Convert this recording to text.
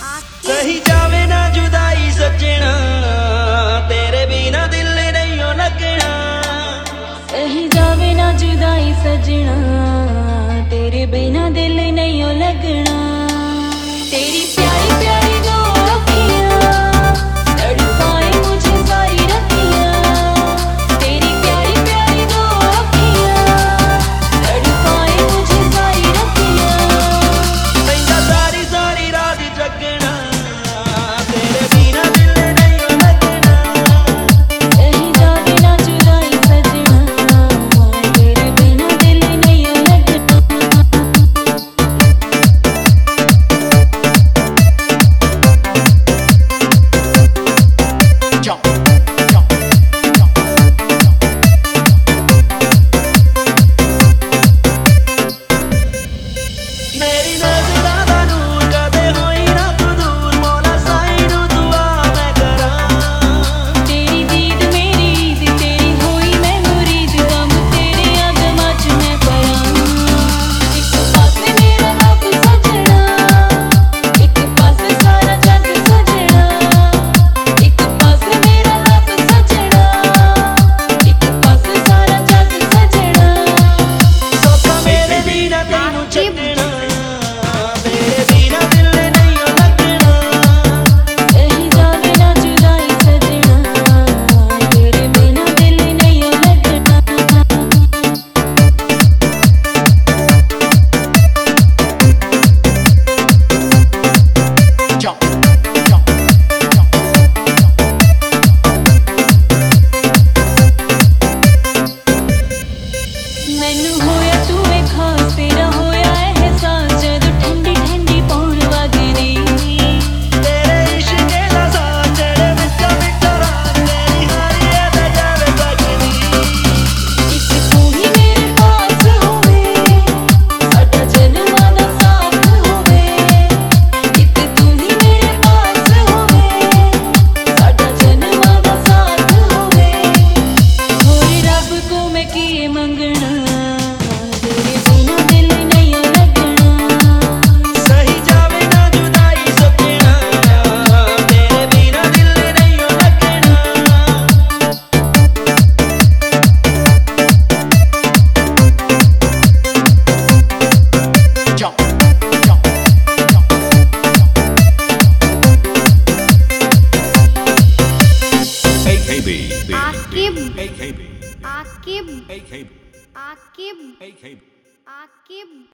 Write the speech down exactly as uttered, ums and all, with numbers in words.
सही जावे ना जुदाई सजना, तेरे बिना दिल नहीं हो लगना। सही जावे ना जुदाई सजना, तेरे बिना दिल नहीं हो लगना। तेरी प्यारी प्यारी दो अखियां तड़पाए मुझे सारी रतियां। तेरी प्यारी प्यारी दो अखियां तड़पाए मुझे सारी रतियां। पैंदा सारी सारी रात जगना, तेरे बिना दिल नहीं हो लगना। सही जावे ना जुदाई सजना, तेरे बिना दिल नहीं हो लगना। मेरी नज़रां दा नूर कदे होई ना तू दूर, मौला साईं नू दुआ मैं करां। तेरी दीद मेरी ईद, तेरी होई मैं मुरीद, गम तेरे अगमां च मैं परां। इक पासे मेरा रब सजना, इक पासे सारा जग सजना। इक पासे मेरा रब सजना, इक पासे सारा जग सजना। सोचा मेरे बिना तैनू छड्डना, तेरे बिना दिल नहीं हो लगना। सही जावे ना जुदाई सजना, तेरे बिना दिल नहीं हो लगना। मैनू होया तू ए खास, तेरा होया एहसास, जदों ठंडी ठंडी पौन वगदी। तेरे इश्क दा साथ चढ़े विचा विचा रात, तेरी हारी है ते जावे लगदी। इक तू ही मेरे पास होवे, साडा जन्मां दा साथ होवे। इक तू ही मेरे पास होवे, साडा जन्मां दा साथ होवे। होर रब को मैं किए मंगना, तेरे बिना दिल नहीं हो लगना। सही जावे ना जुदाई सजना, तेरे बिना दिल नहीं हो लगना। A K B. Aqib A K B. Aqib A K B. Aqib A K B. Aqib